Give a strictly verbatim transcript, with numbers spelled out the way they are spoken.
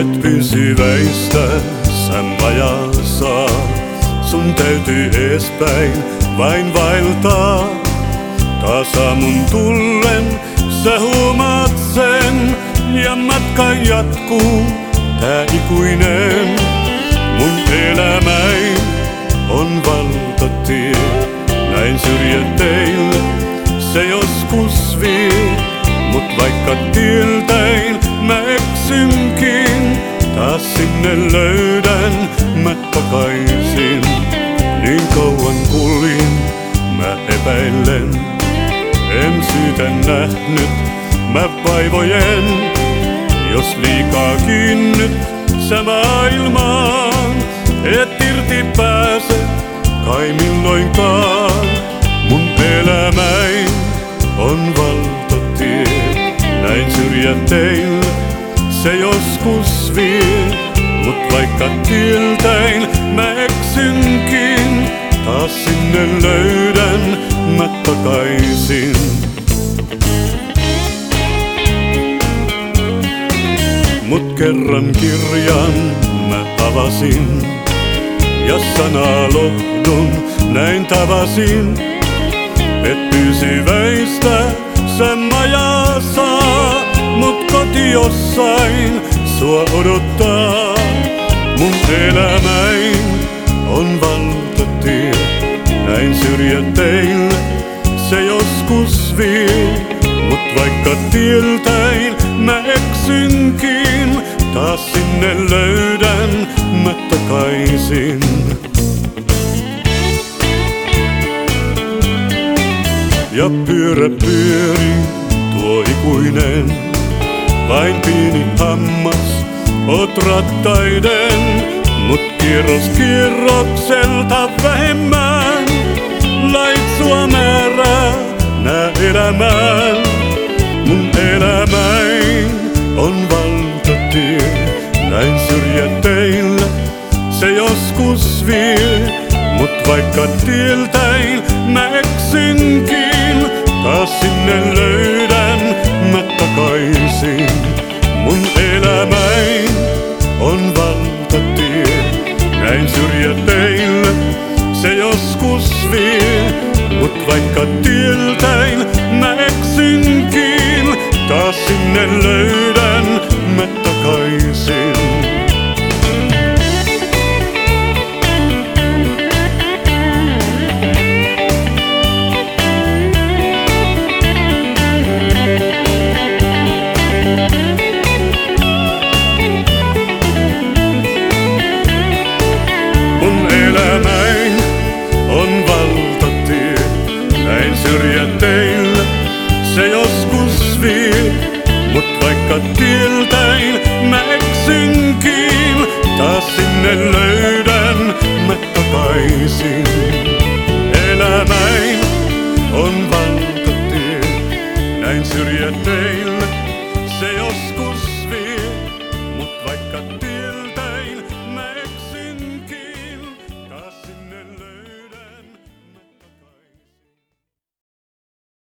Et pysyväistä sä majassa, sun täytyy eespäin vain vaeltaa. Taas aamun tullen sä huomaat sen, ja matka jatkuu, tää ikuinen. Mun elämäin on valtatie, näin syrjäteillä se joskus vie. Mut vaikka tieltäin mä eksynkin, taas sinne löydän mä takaisin. Niin kauan kuljin mä epäillen, en syytä nähnyt mä vaivojen. Jos liikaa kiinnyt sä maailmaan, et irti pääse kai milloinkaan. Mun elämäin on valtatie, näin syrjäteillä se joskus vie. Mut vaikka tieltäin mä eksynkin, taas sinne löydän mä takaisin. Mut kerran kirjan mä avasin, ja sanaa lohdun näin tavasin. Et pysyväistä sä majassa, mut koti jossain sua odottaa. Mun elämäin on valtatie, näin syrjäteillä se joskus vie. Mut vaikka tieltäin mä eksynkin, taas sinne löydän mä takaisin. Ja pyörä pyöri tuo ikuinen, vain pieni hammas oot rattaiden. Mut kierros kierrokselta vähemmän, lait sua määrää nää elämään. Mun elämäin on valtatie, näin syrjäteillä se joskus vie. Mut vaikka tieltäin mä eksynkin, taas sinne löydän mä takaisin. Mun elämäin on valtatie, näin syrjäteillä se joskus vie. Mut vaikka tieltäin mä eksynkin, taas sinne löydän mä takaisin. Mun elämäin on valtatie, näin syrjäteillä se joskus vie. Mut vaikka tieltäin mä eksynkin, taas sinne löydän mä takaisin. Elämäin on valtatie, näin syrjäteillä se joskus vie. Mut vaikka